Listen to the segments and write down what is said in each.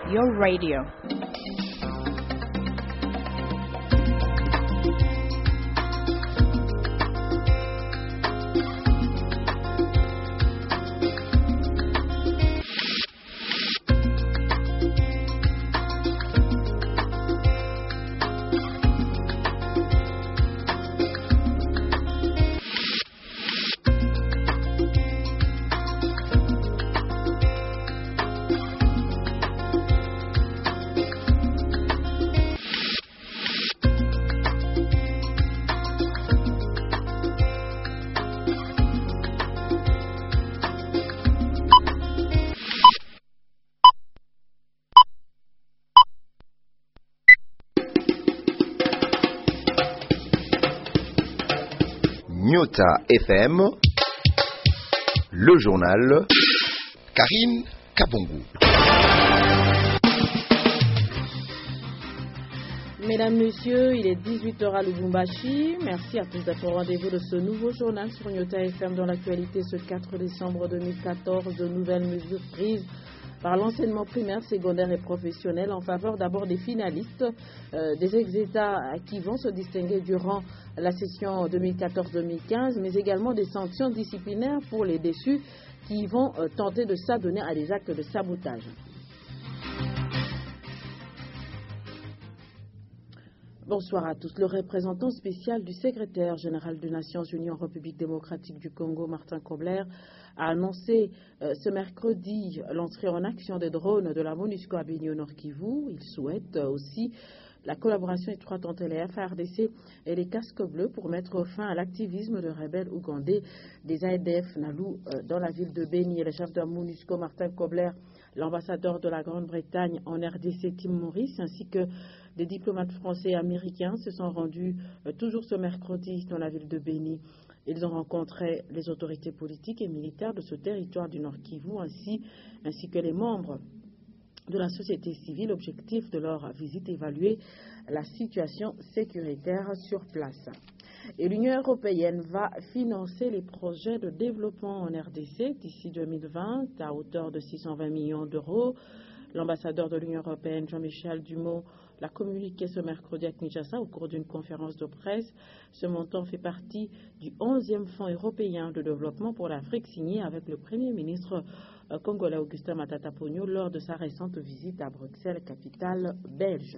your radio. Nyota FM, le journal, Karine Kabongou. Mesdames, Messieurs, il est 18h à Lubumbashi. Merci à tous d'être au rendez-vous de ce nouveau journal sur Nyota FM dans l'actualité ce 4 décembre 2014. De nouvelles mesures prises par l'enseignement primaire, secondaire et professionnel en faveur d'abord des finalistes, des ex-États qui vont se distinguer durant la session 2014-2015, mais également des sanctions disciplinaires pour les déçus qui vont tenter de s'adonner à des actes de sabotage. Bonsoir à tous. Le représentant spécial du secrétaire général des Nations Unies en République démocratique du Congo, Martin Kobler, a annoncé ce mercredi l'entrée en action des drones de la MONUSCO à Beni au Nord Kivu. Il souhaite aussi la collaboration étroite entre les FARDC et les casques bleus pour mettre fin à l'activisme de rebelles ougandais des ADF Nalu dans la ville de Beni. Et le chef de la MONUSCO, Martin Kobler, l'ambassadeur de la Grande-Bretagne en RDC, Tim Morris, ainsi que des diplomates français et américains se sont rendus toujours ce mercredi dans la ville de Beni. Ils ont rencontré les autorités politiques et militaires de ce territoire du Nord Kivu ainsi que les membres de la société civile. Objectif de leur visite, évaluer la situation sécuritaire sur place. Et l'Union européenne va financer les projets de développement en RDC d'ici 2020 à hauteur de 620 millions d'euros. L'ambassadeur de l'Union européenne, Jean-Michel Dumont, l'a communiqué ce mercredi à Kinshasa au cours d'une conférence de presse. Ce montant fait partie du 11e Fonds européen de développement pour l'Afrique signé avec le Premier ministre congolais Augustin Matata Ponyo lors de sa récente visite à Bruxelles, capitale belge.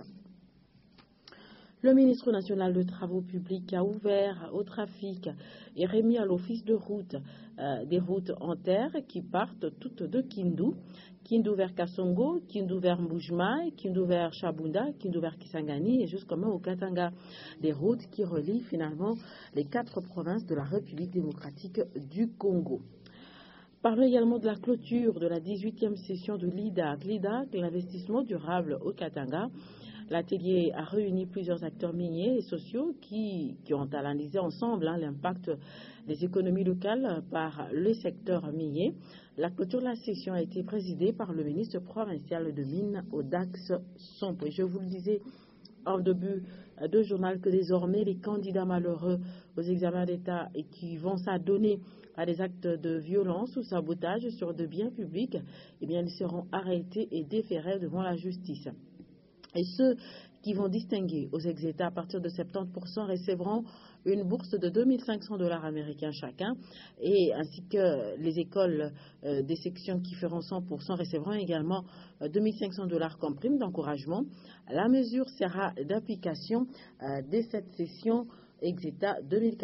Le ministre national de Travaux publics a ouvert au trafic et remis à l'office de route des routes en terre qui partent toutes de Kindu vers Kasongo, Kindu vers Mbujimai, Kindu vers Chabunda, Kindu vers Kisangani et jusqu'au au Katanga. Des routes qui relient finalement les 4 provinces de la République démocratique du Congo. Parlons également de la clôture de la 18e session de l'IDAC. L'IDAC, l'investissement durable au Katanga. L'atelier a réuni plusieurs acteurs miniers et sociaux qui ont analysé ensemble l'impact des économies locales par le secteur minier. La clôture de la session a été présidée par le ministre provincial de Mines, Audax Sompo. Et je vous le disais en début de journal que désormais les candidats malheureux aux examens d'État et qui vont s'adonner à des actes de violence ou sabotage sur de biens publics, ils seront arrêtés et déférés devant la justice. Et ceux qui vont distinguer aux ex-États à partir de 70% recevront une bourse de $2500 américains chacun, et ainsi que les écoles des sections qui feront 100% recevront également $2500 comme prime d'encouragement. La mesure sera d'application dès cette session ex-État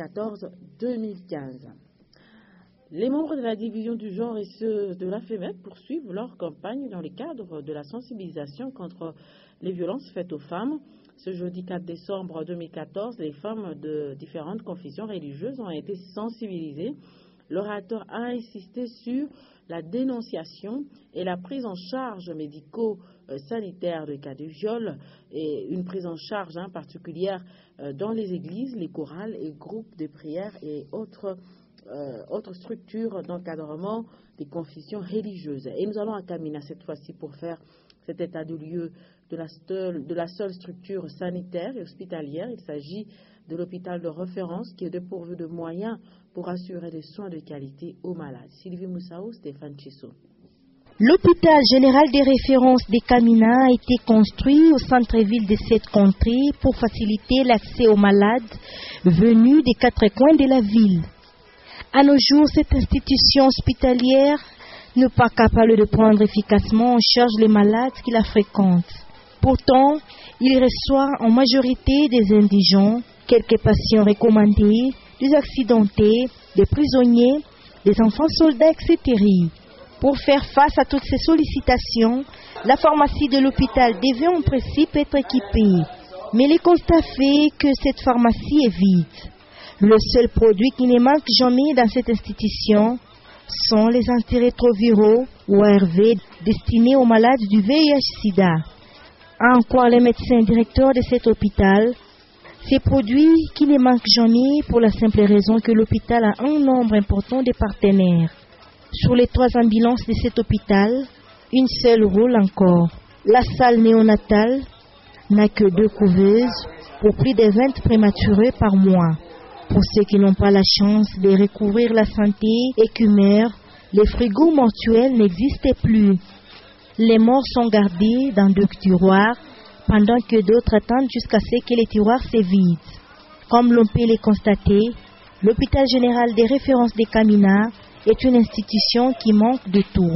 2014-2015. Les membres de la division du genre et ceux de la FEMEC poursuivent leur campagne dans le cadre de la sensibilisation contre les violences faites aux femmes. Ce jeudi 4 décembre 2014, les femmes de différentes confessions religieuses ont été sensibilisées. L'orateur a insisté sur la dénonciation et la prise en charge médico-sanitaire de cas de viol et une prise en charge particulière dans les églises, les chorales et groupes de prière et autres structures d'encadrement des confessions religieuses. Et nous allons à Kamina cette fois-ci pour faire cet état de lieu de la seule structure sanitaire et hospitalière. Il s'agit de l'hôpital de référence qui est dépourvu de moyens pour assurer des soins de qualité aux malades. Sylvie Moussao, Stéphane Chisso. L'hôpital général des références des Kamina a été construit au centre-ville de cette contrée pour faciliter l'accès aux malades venus des 4 coins de la ville. À nos jours, cette institution hospitalière n'est pas capable de prendre efficacement en charge les malades qui la fréquentent. Pourtant, il reçoit en majorité des indigents, quelques patients recommandés, des accidentés, des prisonniers, des enfants soldats, etc. Pour faire face à toutes ces sollicitations, la pharmacie de l'hôpital devait en principe être équipée. Mais le constat fait que cette pharmacie est vide. Le seul produit qui ne manque jamais dans cette institution sont les antirétroviraux ou ARV destinés aux malades du VIH-Sida. En croire les médecins directeurs de cet hôpital, ces produits qui ne manquent jamais pour la simple raison que l'hôpital a un nombre important de partenaires. Sur les 3 ambulances de cet hôpital, une seule roule encore. La salle néonatale n'a que 2 couveuses pour plus de 20 prématurés par mois. Pour ceux qui n'ont pas la chance de recouvrir la santé et qui meurent, les frigos mortuels n'existent plus. Les morts sont gardés dans 2 tiroirs, pendant que d'autres attendent jusqu'à ce que les tiroirs se vident. Comme l'on peut le constater, l'hôpital général des références des Kamina est une institution qui manque de tout.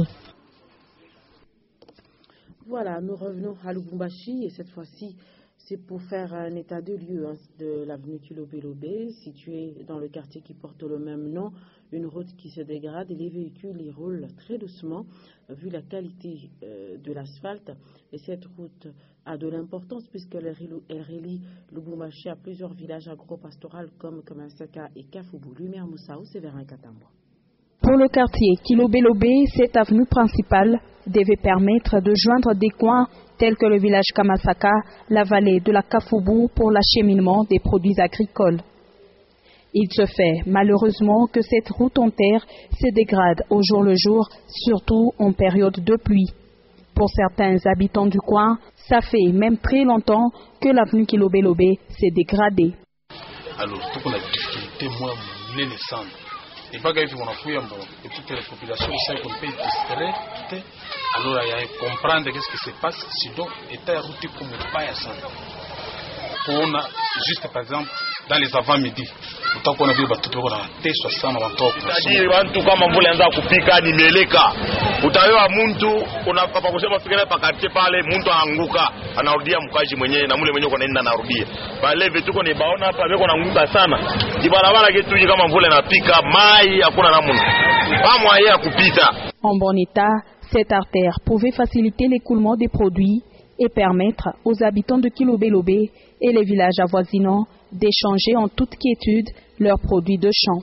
Voilà, nous revenons à Lubumbashi et cette fois-ci, c'est pour faire un état de lieu de l'avenue Kilobé-Lobé, située dans le quartier qui porte le même nom, une route qui se dégrade et les véhicules y roulent très doucement vu la qualité de l'asphalte. Et cette route a de l'importance puisqu'elle relie Lubumbashi à plusieurs villages agro-pastoraux comme Kamansaka et Kafubu. Lumière Moussaou, Séverin Katambo. Pour le quartier Kilobé-Lobé, cette avenue principale devait permettre de joindre des coins tels que le village Kamasaka, la vallée de la Kafubu pour l'acheminement des produits agricoles. Il se fait malheureusement que cette route en terre se dégrade au jour le jour, surtout en période de pluie. Pour certains habitants du coin, ça fait même très longtemps que l'avenue Kilobé-Lobé s'est dégradée. Alors, toute la difficulté, moi, et pas qu'il faut qu'on et toute la population sait qu'on peut distraire, alors il y a comprendre qu'est-ce qui se passe, sinon est à route comme pas à ça. On a juste par exemple dans les avant-midi, utakuwa na vile watoto wanateswa sana watoto. Tajiri watu kama mvula anza kupika ni meleka. Utawewa mtu unapapa kusema fikira pa quartier pale mtu aanguka anarudia mkaji mwenyewe na mule mwenyewe kwenda anarudia. Pale vitu tuko ni baona hapa beko naanguka sana. Jibarabara kitu kama mvula inapika mai hakuna namna. Pas moyen ya kupita. En bon état, cette artère pouvait faciliter l'écoulement des produits et permettre aux habitants de Kilobé-Lobé et les villages avoisinants d'échanger en toute quiétude leurs produits de champ.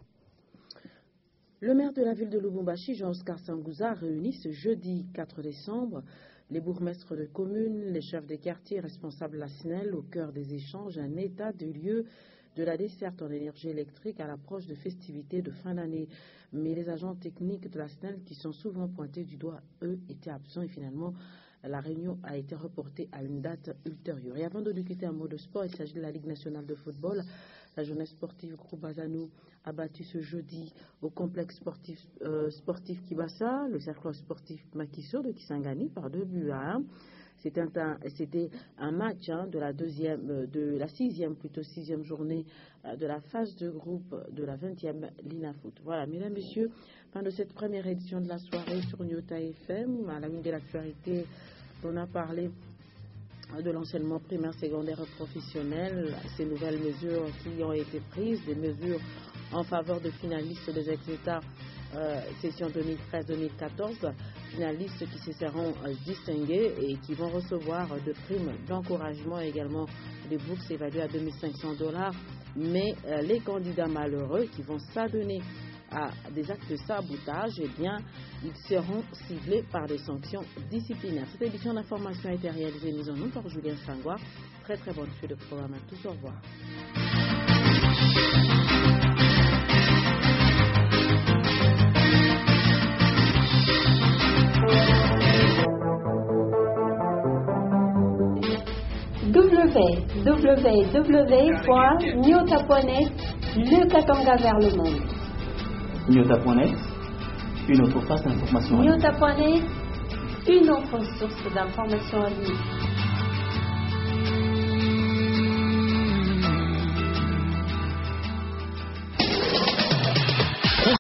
Le maire de la ville de Lubumbashi, Jean-Oscar Sangouza, réunit ce jeudi 4 décembre les bourgmestres de communes, les chefs des quartiers responsables de la SNEL au cœur des échanges, un état de lieu de la desserte en énergie électrique à l'approche de festivités de fin d'année. Mais les agents techniques de la SNEL, qui sont souvent pointés du doigt, eux, étaient absents et finalement, la réunion a été reportée à une date ultérieure. Et avant de nous quitter un mot de sport, il s'agit de la Ligue nationale de football. La jeunesse sportive Groupe Bazanou a battu ce jeudi au complexe sportif Kibasa, le cercle sportif Makiso de Kisangani par 2-1. C'était un match de la sixième journée de la phase de groupe de la 20e Lina Foot. Voilà, mesdames, messieurs, fin de cette première édition de la soirée sur Nyota FM. À la une de l'actualité, on a parlé de l'enseignement primaire, secondaire et professionnel, ces nouvelles mesures qui ont été prises, des mesures en faveur de finalistes des ex-États session 2013-2014, finalistes qui se seront distingués et qui vont recevoir de primes d'encouragement et également des bourses évaluées à $2 500. Mais les candidats malheureux qui vont s'adonner à des actes de sabotage, eh bien, ils seront ciblés par des sanctions disciplinaires. Cette édition d'information a été réalisée mise en œuvre par Julien Sangwa. Très très bonne suite de programme à tous. Au revoir. www.nyota.net, le Katanga vers le monde. Nyota.net, une autre face d'information. Nyota.net, une autre source d'information en ligne.